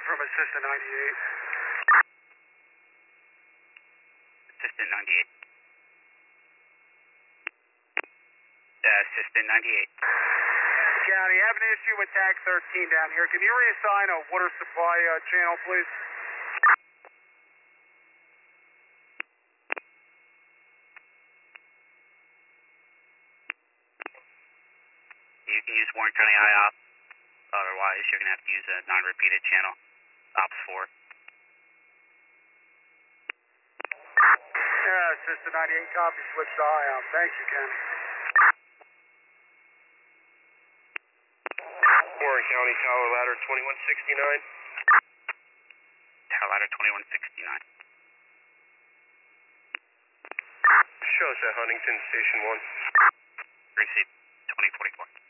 from Assistant 98. Assistant 98. Assistant 98. County, have an issue with tag 13 down here. Can you reassign a water supply channel, please? You can use Warren County IOP. Otherwise, you're going to have to use a non-repeated channel. Ops 4. Yeah, Assistant 98 copy, switch to IOP. Thank you, Ken. Warren County, Tower Ladder 2169. Tower Ladder 2169. Shows at Huntington, Station 1. Receipt 2044.